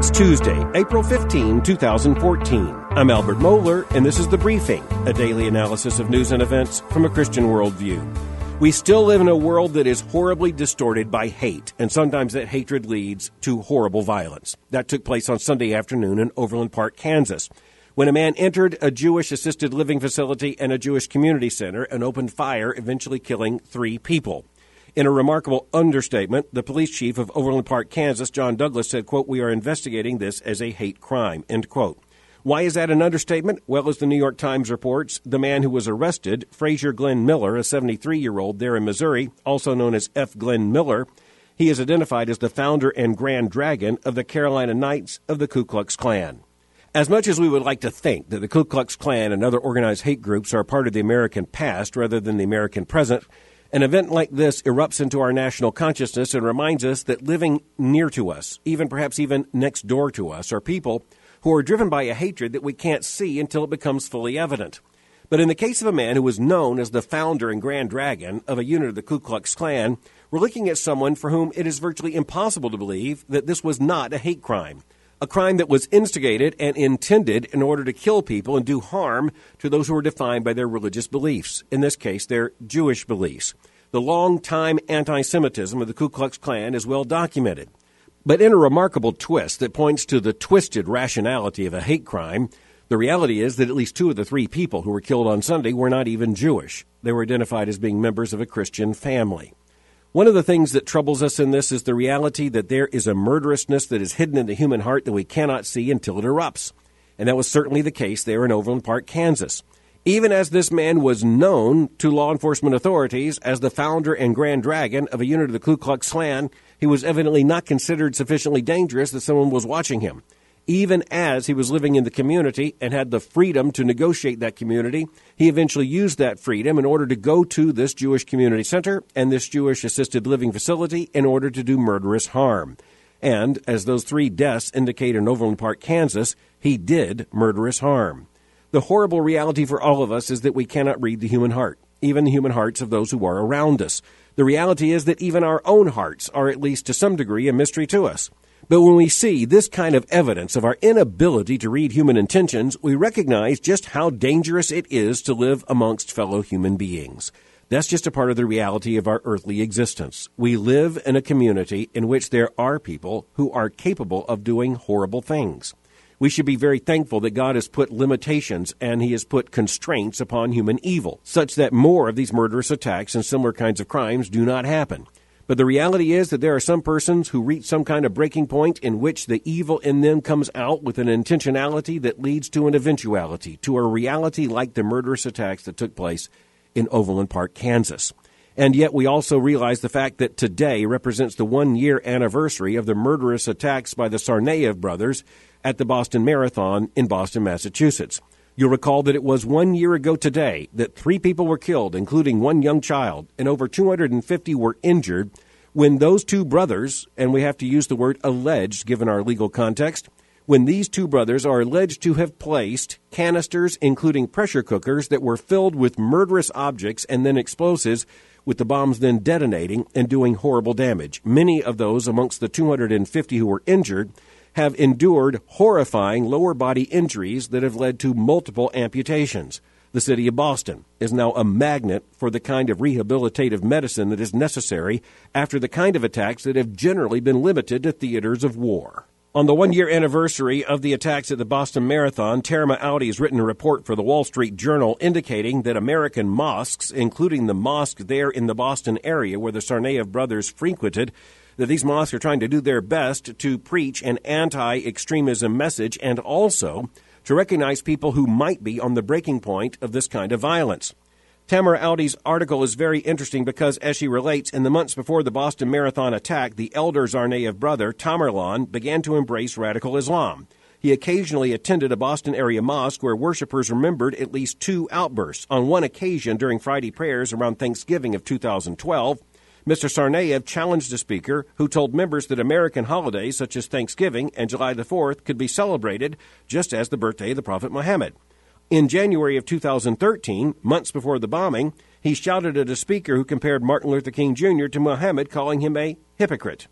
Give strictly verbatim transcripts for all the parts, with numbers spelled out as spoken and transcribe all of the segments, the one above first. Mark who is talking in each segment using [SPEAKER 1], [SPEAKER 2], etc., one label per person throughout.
[SPEAKER 1] It's Tuesday, April fifteenth, twenty fourteen. I'm Albert Mohler, and this is The Briefing, a daily analysis of news and events from a Christian worldview. We still live in a world that is horribly distorted by hate, and sometimes that hatred leads to horrible violence. That took place on Sunday afternoon in Overland Park, Kansas, when a man entered a Jewish assisted living facility and a Jewish community center and opened fire, eventually killing three people. In a remarkable understatement, the police chief of Overland Park, Kansas, John Douglas, said, quote, "We are investigating this as a hate crime," end quote. Why is that an understatement? Well, as the New York Times reports, the man who was arrested, Frazier Glenn Miller, a seventy-three-year-old there in Missouri, also known as F. Glenn Miller, he is identified as the founder and Grand Dragon of the Carolina Knights of the Ku Klux Klan. As much as we would like to think that the Ku Klux Klan and other organized hate groups are part of the American past rather than the American present, an event like this erupts into our national consciousness and reminds us that living near to us, even perhaps even next door to us, are people who are driven by a hatred that we can't see until it becomes fully evident. But in the case of a man who was known as the founder and Grand Dragon of a unit of the Ku Klux Klan, we're looking at someone for whom it is virtually impossible to believe that this was not a hate crime. A crime that was instigated and intended in order to kill people and do harm to those who are defined by their religious beliefs, in this case, their Jewish beliefs. The long-time anti-Semitism of the Ku Klux Klan is well documented. But in a remarkable twist that points to the twisted rationality of a hate crime, the reality is that at least two of the three people who were killed on Sunday were not even Jewish. They were identified as being members of a Christian family. One of the things that troubles us in this is the reality that there is a murderousness that is hidden in the human heart that we cannot see until it erupts. And that was certainly the case there in Overland Park, Kansas. Even as this man was known to law enforcement authorities as the founder and Grand Dragon of a unit of the Ku Klux Klan, he was evidently not considered sufficiently dangerous that someone was watching him. Even as he was living in the community and had the freedom to negotiate that community, he eventually used that freedom in order to go to this Jewish community center and this Jewish assisted living facility in order to do murderous harm. And, as those three deaths indicate in Overland Park, Kansas, he did murderous harm. The horrible reality for all of us is that we cannot read the human heart, even the human hearts of those who are around us. The reality is that even our own hearts are, at least to some degree, a mystery to us. But when we see this kind of evidence of our inability to read human intentions, we recognize just how dangerous it is to live amongst fellow human beings. That's just a part of the reality of our earthly existence. We live in a community in which there are people who are capable of doing horrible things. We should be very thankful that God has put limitations and He has put constraints upon human evil, such that more of these murderous attacks and similar kinds of crimes do not happen. But the reality is that there are some persons who reach some kind of breaking point in which the evil in them comes out with an intentionality that leads to an eventuality, to a reality like the murderous attacks that took place in Overland Park, Kansas. And yet we also realize the fact that today represents the one-year anniversary of the murderous attacks by the Tsarnaev brothers at the Boston Marathon in Boston, Massachusetts. You'll recall that it was one year ago today that three people were killed, including one young child, and over two hundred fifty were injured when those two brothers, and we have to use the word alleged given our legal context, when these two brothers are alleged to have placed canisters, including pressure cookers, that were filled with murderous objects and then explosives, with the bombs then detonating and doing horrible damage. Many of those amongst the two hundred fifty who were injured have endured horrifying lower body injuries that have led to multiple amputations. The city of Boston is now a magnet for the kind of rehabilitative medicine that is necessary after the kind of attacks that have generally been limited to theaters of war. On the one-year anniversary of the attacks at the Boston Marathon, Terma Audi has written a report for the Wall Street Journal indicating that American mosques, including the mosque there in the Boston area where the Tsarnaev brothers frequented, that these mosques are trying to do their best to preach an anti-extremism message and also to recognize people who might be on the breaking point of this kind of violence. Tamara Audi's article is very interesting because, as she relates, in the months before the Boston Marathon attack, the elder Tsarnaev brother, Tamerlan, began to embrace radical Islam. He occasionally attended a Boston-area mosque where worshipers remembered at least two outbursts. On one occasion during Friday prayers around Thanksgiving of two thousand twelve, Mister Tsarnaev challenged a speaker who told members that American holidays such as Thanksgiving and July the fourth could be celebrated just as the birthday of the Prophet Muhammad. In January of two thousand thirteen, months before the bombing, he shouted at a speaker who compared Martin Luther King Junior to Muhammad, calling him a hypocrite.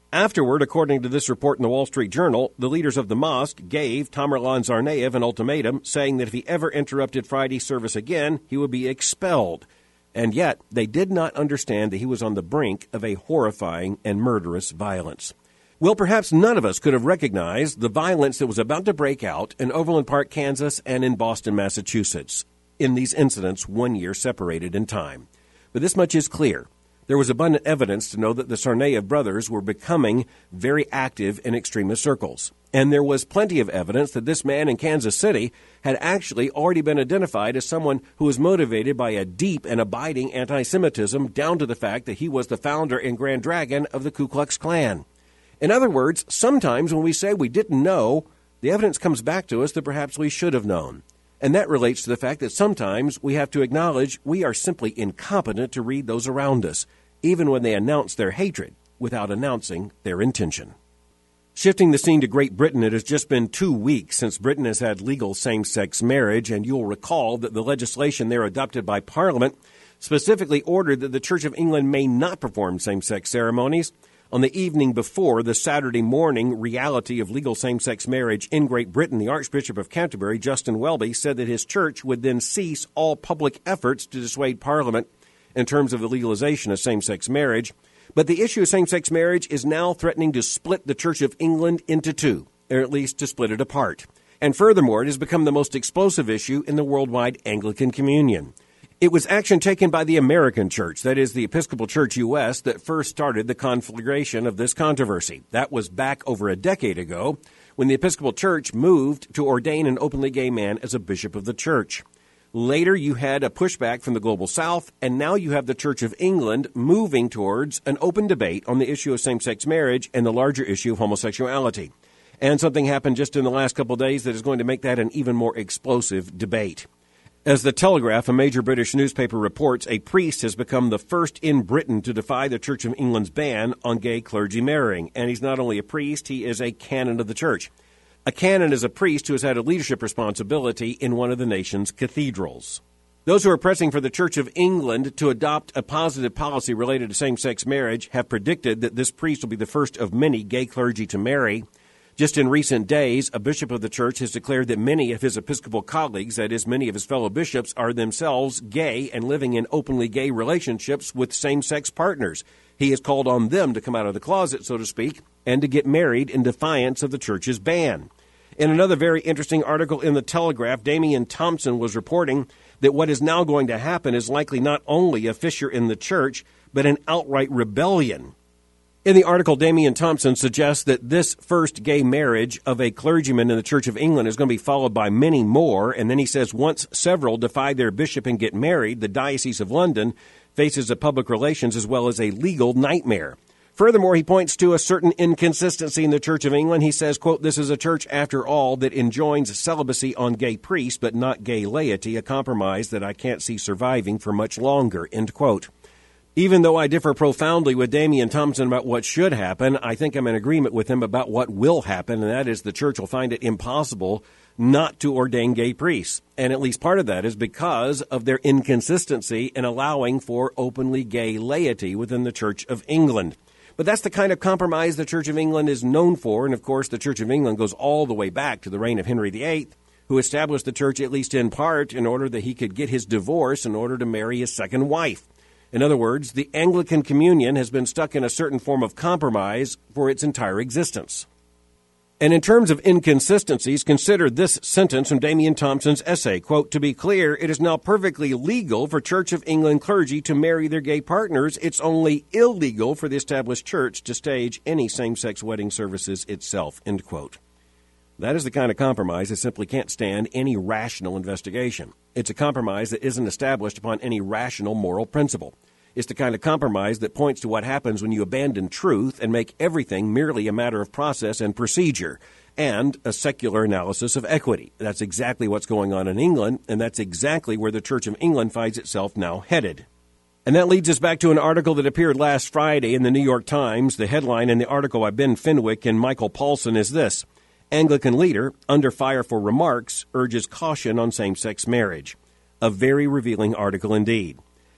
[SPEAKER 1] Afterward, according to this report in the Wall Street Journal, the leaders of the mosque gave Tamerlan Tsarnaev an ultimatum, saying that if he ever interrupted Friday service again, he would be expelled. And yet, they did not understand that he was on the brink of a horrifying and murderous violence. Well, perhaps none of us could have recognized the violence that was about to break out in Overland Park, Kansas, and in Boston, Massachusetts, in these incidents one year separated in time. But this much is clear. There was abundant evidence to know that the Tsarnaev brothers were becoming very active in extremist circles. And there was plenty of evidence that this man in Kansas City had actually already been identified as someone who was motivated by a deep and abiding anti-Semitism, down to the fact that he was the founder and Grand Dragon of the Ku Klux Klan. In other words, sometimes when we say we didn't know, the evidence comes back to us that perhaps we should have known. And that relates to the fact that sometimes we have to acknowledge we are simply incompetent to read those around us, even when they announce their hatred without announcing their intention. Shifting the scene to Great Britain, it has just been two weeks since Britain has had legal same-sex marriage, and you'll recall that the legislation there adopted by Parliament specifically ordered that the Church of England may not perform same-sex ceremonies. On the evening before the Saturday morning reality of legal same-sex marriage in Great Britain, the Archbishop of Canterbury, Justin Welby, said that his church would then cease all public efforts to dissuade Parliament in terms of the legalization of same-sex marriage. But the issue of same-sex marriage is now threatening to split the Church of England into two, or at least to split it apart. And furthermore, it has become the most explosive issue in the worldwide Anglican Communion. It was action taken by the American Church, that is the Episcopal Church U S, that first started the conflagration of this controversy. That was back over a decade ago when the Episcopal Church moved to ordain an openly gay man as a bishop of the church. Later, you had a pushback from the Global South, and now you have the Church of England moving towards an open debate on the issue of same-sex marriage and the larger issue of homosexuality. And something happened just in the last couple of days that is going to make that an even more explosive debate. As the Telegraph, a major British newspaper, reports, a priest has become the first in Britain to defy the Church of England's ban on gay clergy marrying. And he's not only a priest, he is a canon of the church. A canon is a priest who has had a leadership responsibility in one of the nation's cathedrals. Those who are pressing for the Church of England to adopt a positive policy related to same-sex marriage have predicted that this priest will be the first of many gay clergy to marry. Just in recent days, a bishop of the church has declared that many of his Episcopal colleagues, that is, many of his fellow bishops, are themselves gay and living in openly gay relationships with same-sex partners. He has called on them to come out of the closet, so to speak, and to get married in defiance of the church's ban. In another very interesting article in the Telegraph, Damian Thompson was reporting that what is now going to happen is likely not only a fissure in the church, but an outright rebellion. In the article, Damian Thompson suggests that this first gay marriage of a clergyman in the Church of England is going to be followed by many more. And then he says once several defy their bishop and get married, the Diocese of London faces a public relations as well as a legal nightmare. Furthermore, he points to a certain inconsistency in the Church of England. He says, quote, "This is a church, after all, that enjoins celibacy on gay priests, but not gay laity, a compromise that I can't see surviving for much longer," end quote. Even though I differ profoundly with Damian Thompson about what should happen, I think I'm in agreement with him about what will happen, and that is the church will find it impossible not to ordain gay priests. And at least part of that is because of their inconsistency in allowing for openly gay laity within the Church of England. But that's the kind of compromise the Church of England is known for, and of course the Church of England goes all the way back to the reign of Henry the Eighth, who established the church at least in part in order that he could get his divorce in order to marry his second wife. In other words, the Anglican Communion has been stuck in a certain form of compromise for its entire existence. And in terms of inconsistencies, consider this sentence from Damian Thompson's essay, quote, "To be clear, it is now perfectly legal for Church of England clergy to marry their gay partners. It's only illegal for the established church to stage any same-sex wedding services itself," end quote. That is the kind of compromise that simply can't stand any rational investigation. It's a compromise that isn't established upon any rational moral principle. It's the kind of compromise that points to what happens when you abandon truth and make everything merely a matter of process and procedure and a secular analysis of equity. That's exactly what's going on in England, and that's exactly where the Church of England finds itself now headed. And that leads us back to an article that appeared last Friday in the New York Times. The headline in the article by Ben Fenwick and Michael Paulson is this: Anglican leader, under fire for remarks, urges caution on same-sex marriage. A very revealing article indeed.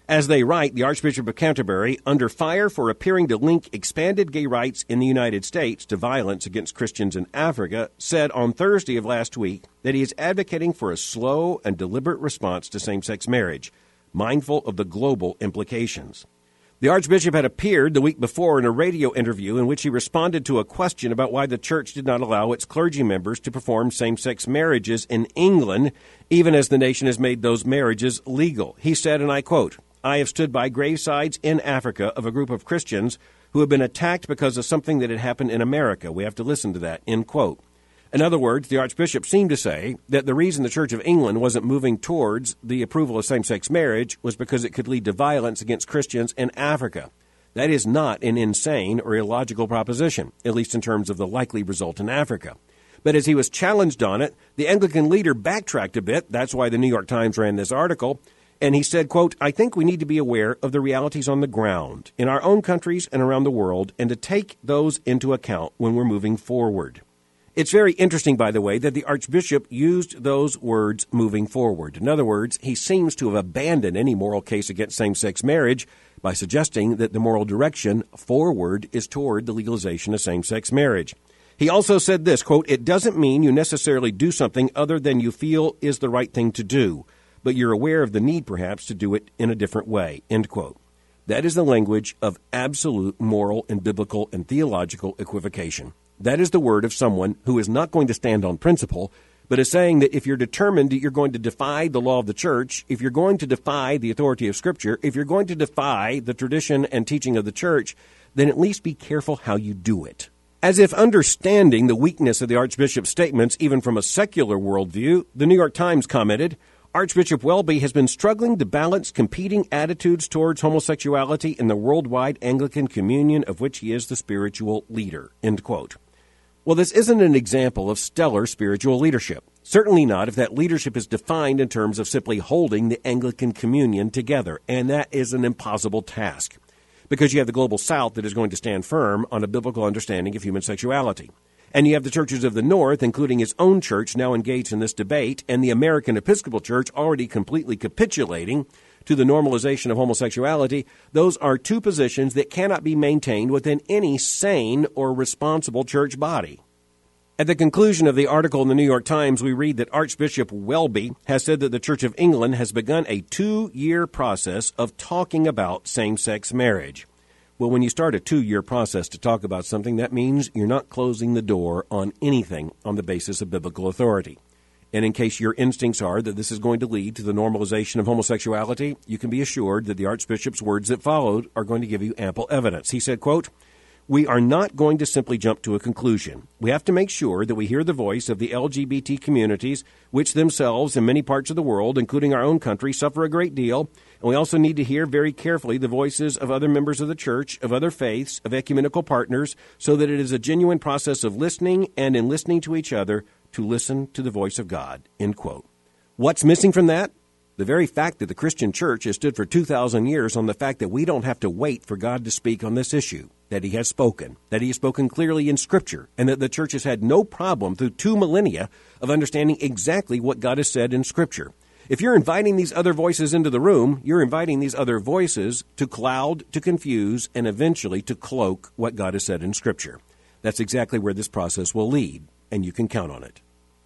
[SPEAKER 1] As they write, the Archbishop of Canterbury, under fire for appearing to link expanded gay rights in the United States to violence against Christians in Africa, said on Thursday of last week that he is advocating for a slow and deliberate response to same-sex marriage, mindful of the global implications. The Archbishop had appeared the week before in a radio interview in which he responded to a question about why the church did not allow its clergy members to perform same-sex marriages in England, even as the nation has made those marriages legal. He said, and I quote, "I have stood by gravesides in Africa of a group of Christians who have been attacked because of something that had happened in America. We have to listen to that," end quote. In other words, the Archbishop seemed to say that the reason the Church of England wasn't moving towards the approval of same-sex marriage was because it could lead to violence against Christians in Africa. That is not an insane or illogical proposition, at least in terms of the likely result in Africa. But as he was challenged on it, the Anglican leader backtracked a bit. That's why the New York Times ran this article. And he said, quote, "I think we need to be aware of the realities on the ground in our own countries and around the world and to take those into account when we're moving forward." It's very interesting, by the way, that the Archbishop used those words, moving forward. In other words, he seems to have abandoned any moral case against same-sex marriage by suggesting that the moral direction forward is toward the legalization of same-sex marriage. He also said this, quote, "It doesn't mean you necessarily do something other than you feel is the right thing to do, but you're aware of the need, perhaps, to do it in a different way," end quote. That is the language of absolute moral and biblical and theological equivocation. That is the word of someone who is not going to stand on principle, but is saying that if you're determined that you're going to defy the law of the church, if you're going to defy the authority of Scripture, if you're going to defy the tradition and teaching of the church, then at least be careful how you do it. As if understanding the weakness of the Archbishop's statements, even from a secular worldview, the New York Times commented, "Archbishop Welby has been struggling to balance competing attitudes towards homosexuality in the worldwide Anglican communion of which he is the spiritual leader," end quote. Well, this isn't an example of stellar spiritual leadership. Certainly not if that leadership is defined in terms of simply holding the Anglican communion together, and that is an impossible task, because you have the Global South that is going to stand firm on a biblical understanding of human sexuality. And you have the churches of the North, including his own church, now engaged in this debate, and the American Episcopal Church already completely capitulating to the normalization of homosexuality. Those are two positions that cannot be maintained within any sane or responsible church body. At the conclusion of the article in the New York Times, we read that Archbishop Welby has said that the Church of England has begun a two-year process of talking about same-sex marriage. Well, when you start a two-year process to talk about something, that means you're not closing the door on anything on the basis of biblical authority. And in case your instincts are that this is going to lead to the normalization of homosexuality, you can be assured that the Archbishop's words that followed are going to give you ample evidence. He said, quote, "We are not going to simply jump to a conclusion. We have to make sure that we hear the voice of the L G B T communities, which themselves in many parts of the world, including our own country, suffer a great deal. And we also need to hear very carefully the voices of other members of the church, of other faiths, of ecumenical partners, so that it is a genuine process of listening and in listening to each other to listen to the voice of God," end quote. What's missing from that? The very fact that the Christian church has stood for two thousand years on the fact that we don't have to wait for God to speak on this issue, that he has spoken, that he has spoken clearly in Scripture, and that the church has had no problem through two millennia of understanding exactly what God has said in Scripture. If you're inviting these other voices into the room, you're inviting these other voices to cloud, to confuse, and eventually to cloak what God has said in Scripture. That's exactly where this process will lead, and you can count on it.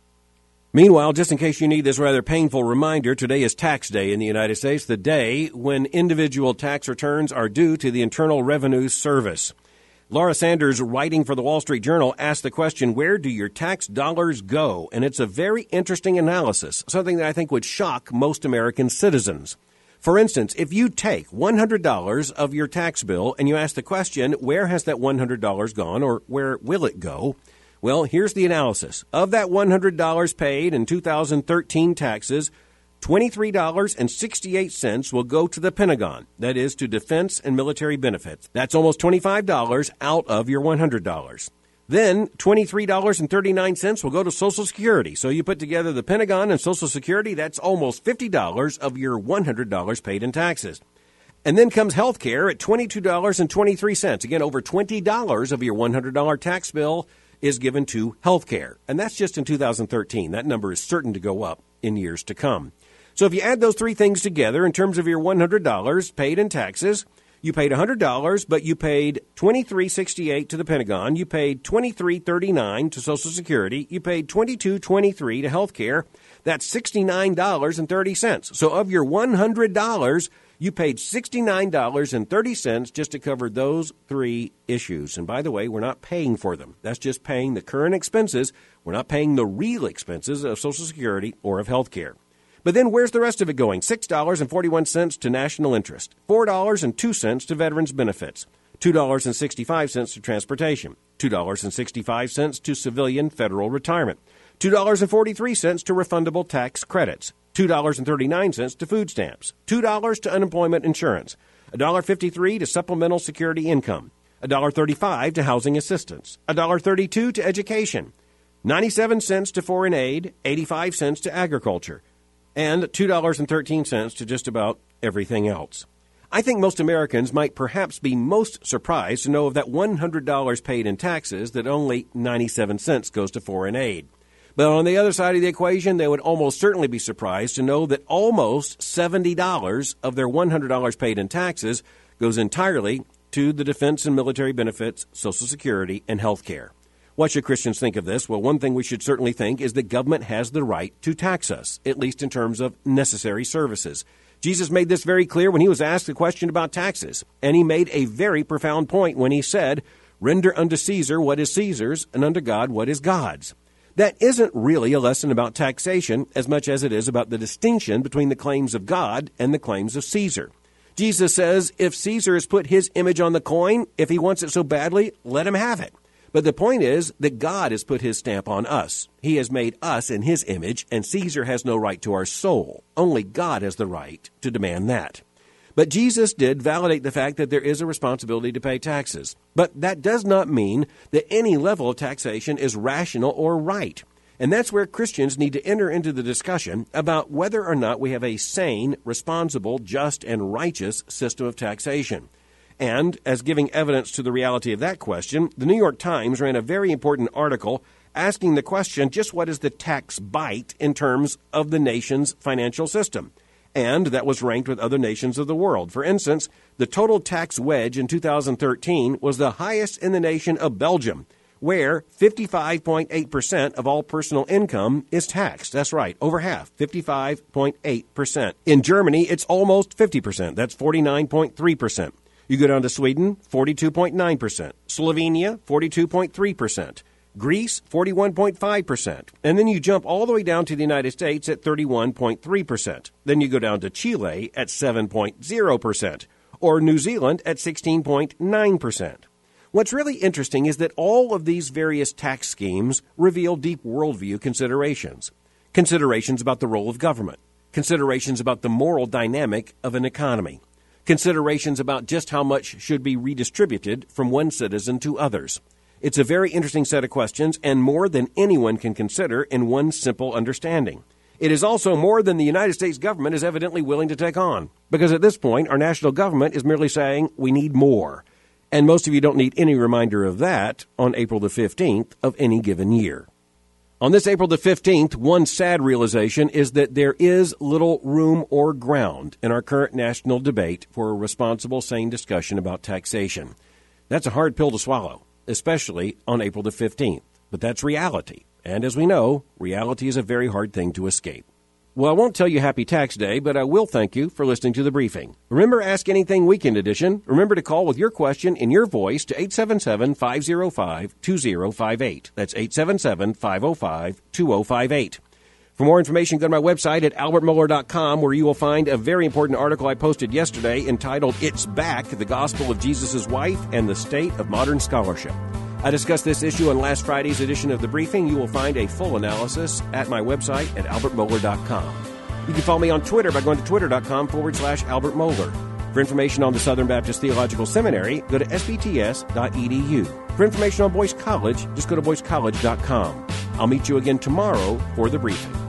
[SPEAKER 1] Meanwhile, just in case you need this rather painful reminder, today is tax day in the United States, the day when individual tax returns are due to the Internal Revenue Service. Laura Sanders, writing for the Wall Street Journal, asked the question, where do your tax dollars go? And it's a very interesting analysis, something that I think would shock most American citizens. For instance, if you take one hundred dollars of your tax bill and you ask the question, where has that one hundred dollars gone, or where will it go? Well, here's the analysis. Of that one hundred dollars paid in two thousand thirteen taxes, twenty-three dollars and sixty-eight cents will go to the Pentagon, that is, to defense and military benefits. That's almost twenty-five dollars out of your one hundred dollars. Then twenty-three dollars and thirty-nine cents will go to Social Security. So you put together the Pentagon and Social Security, that's almost fifty dollars of your one hundred dollars paid in taxes. And then comes health care at twenty-two dollars and twenty-three cents. Again, over twenty dollars of your one hundred dollars tax bill is given to health care. And that's just in two thousand thirteen. That number is certain to go up in years to come. So if you add those three things together in terms of your one hundred dollars paid in taxes, you paid one hundred dollars, but you paid twenty-three sixty-eight to the Pentagon. You paid twenty-three thirty-nine to Social Security. You paid twenty-two twenty-three to health care. That's sixty-nine dollars and thirty cents. So of your one hundred dollars, you paid sixty-nine dollars and thirty cents just to cover those three issues. And by the way, we're not paying for them. That's just paying the current expenses. We're not paying the real expenses of Social Security or of health care. But then where's the rest of it going? six dollars and forty-one cents to national interest, four dollars and two cents to veterans benefits, two dollars and sixty-five cents to transportation, two dollars and sixty-five cents to civilian federal retirement, two dollars and forty-three cents to refundable tax credits, two dollars and thirty-nine cents to food stamps, two dollars to unemployment insurance, one dollar and fifty-three cents to supplemental security income, one dollar and thirty-five cents to housing assistance, one dollar and thirty-two cents to education, ninety-seven cents to foreign aid, eighty-five cents to agriculture, and two dollars and thirteen cents to just about everything else. I think most Americans might perhaps be most surprised to know of that one hundred dollars paid in taxes that only ninety-seven cents goes to foreign aid. But on the other side of the equation, they would almost certainly be surprised to know that almost seventy dollars of their one hundred dollars paid in taxes goes entirely to the defense and military benefits, Social Security, and health care. What should Christians think of this? Well, one thing we should certainly think is that government has the right to tax us, at least in terms of necessary services. Jesus made this very clear when he was asked a question about taxes, and he made a very profound point when he said, "Render unto Caesar what is Caesar's, and unto God what is God's." That isn't really a lesson about taxation as much as it is about the distinction between the claims of God and the claims of Caesar. Jesus says, if Caesar has put his image on the coin, if he wants it so badly, let him have it. But the point is that God has put his stamp on us. He has made us in his image, and Caesar has no right to our soul. Only God has the right to demand that. But Jesus did validate the fact that there is a responsibility to pay taxes. But that does not mean that any level of taxation is rational or right. And that's where Christians need to enter into the discussion about whether or not we have a sane, responsible, just, and righteous system of taxation. And, as giving evidence to the reality of that question, the New York Times ran a very important article asking the question, just what is the tax bite in terms of the nation's financial system? And that was ranked with other nations of the world. For instance, the total tax wedge in two thousand thirteen was the highest in the nation of Belgium, where fifty-five point eight percent of all personal income is taxed. That's right, over half, fifty-five point eight percent. In Germany, it's almost fifty percent. That's forty-nine point three percent. You go down to Sweden, forty-two point nine percent. Slovenia, forty-two point three percent. Greece, forty-one point five percent. And then you jump all the way down to the United States at thirty-one point three percent. Then you go down to Chile at seven point zero percent. Or New Zealand at sixteen point nine percent. What's really interesting is that all of these various tax schemes reveal deep worldview considerations. Considerations about the role of government. Considerations about the moral dynamic of an economy. Considerations about just how much should be redistributed from one citizen to others. It's a very interesting set of questions and more than anyone can consider in one simple understanding. It is also more than the United States government is evidently willing to take on, because at this point, our national government is merely saying we need more. And most of you don't need any reminder of that on April the fifteenth of any given year. On this April the fifteenth, one sad realization is that there is little room or ground in our current national debate for a responsible, sane discussion about taxation. That's a hard pill to swallow, especially on April the fifteenth. But that's reality. And as we know, reality is a very hard thing to escape. Well, I won't tell you Happy Tax Day, but I will thank you for listening to the briefing. Remember Ask Anything Weekend Edition. Remember to call with your question in your voice to eight seven seven, five oh five, two oh five eight. That's eight seven seven, five oh five, two oh five eight. For more information, go to my website at albert mohler dot com, where you will find a very important article I posted yesterday entitled, It's Back, the Gospel of Jesus' Wife and the State of Modern Scholarship. I discussed this issue on last Friday's edition of The Briefing. You will find a full analysis at my website at albert mohler dot com. You can follow me on Twitter by going to twitter.com forward slash Albert Mohler. For information on the Southern Baptist Theological Seminary, go to s b t s dot e d u. For information on Boyce College, just go to boyce college dot com. I'll meet you again tomorrow for The Briefing.